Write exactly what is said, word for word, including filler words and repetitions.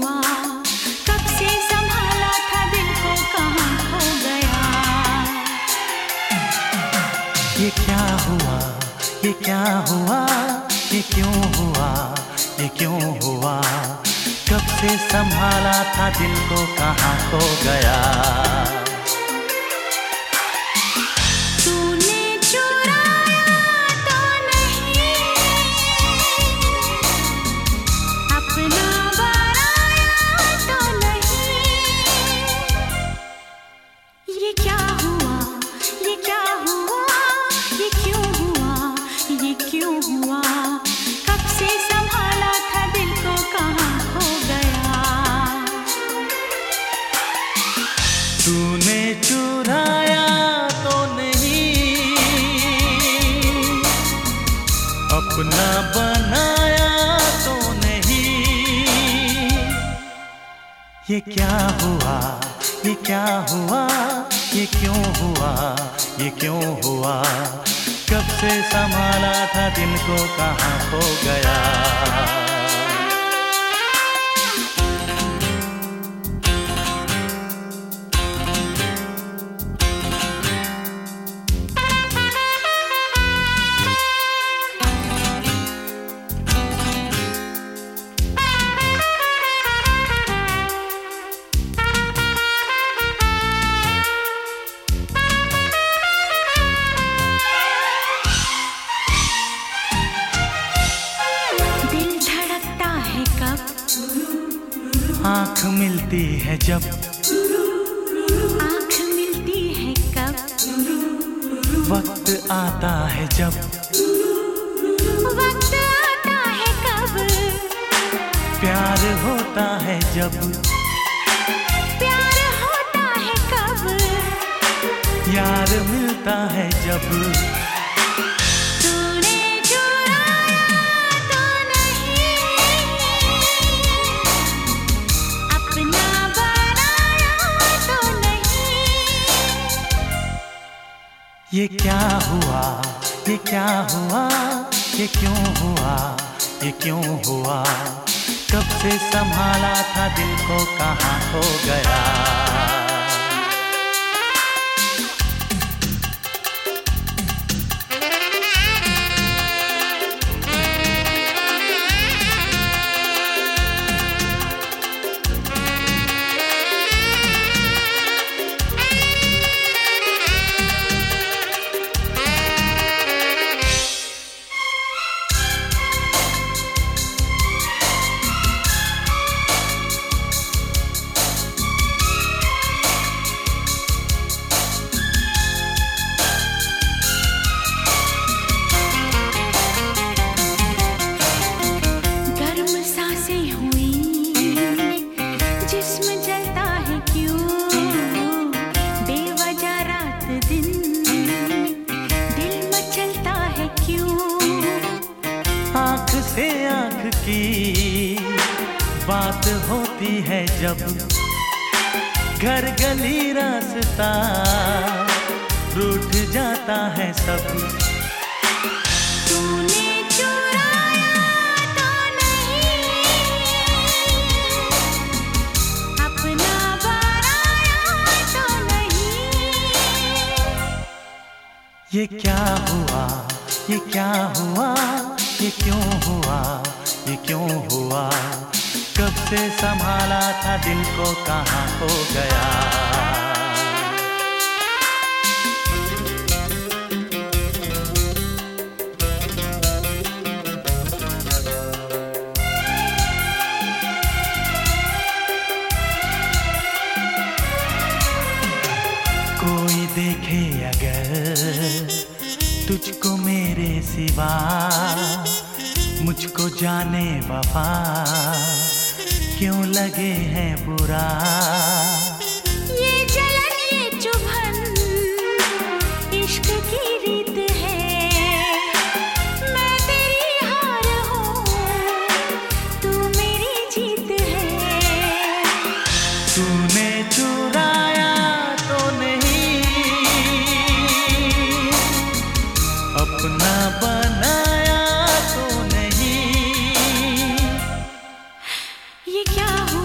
हुआ, कब से संभाला था दिल को, कहाँ खो गया। ये क्या हुआ, ये क्या हुआ, ये क्यों हुआ, ये क्यों हुआ, कब से संभाला था दिल को, कहाँ खो गया। तूने चुराया तो नहीं, अपना बनाया तो नहीं। ये क्या हुआ, ये क्या हुआ, ये क्यों हुआ, ये क्यों हुआ, कब से संभाला था दिल को, कहाँ खो गया। आँख मिलती है जब, आँख मिलती है कब, वक्त आता है जब, वक्त आता है कब, प्यार होता है जब, प्यार होता है कब, यार मिलता है जब। ये क्या हुआ, ये क्या हुआ, ये क्यों हुआ, ये क्यों हुआ, कब से संभाला था दिल को, कहाँ खो गया। आँख से आँख की बात होती है जब, घर गली रास्ता रूठ जाता है सब। तूने चुराया तो नहीं, अपना बनाया तो नहीं। ये क्या हुआ, ये क्या हुआ, ये क्यों हुआ, ये क्यों हुआ, कब से संभाला था दिल को, कहाँ खो गया। कोई देखे अगर तुझको मेरे सिवा, मुझको जाने वफा क्यों लगे हैं बुरा। ये जलन ये चुभन इश्क की रीत है, मैं तेरी हार हूँ तू मेरी जीत है। तूने चुराया तो नहीं, अपना बनाया तो नहीं। ये क्या हुआ।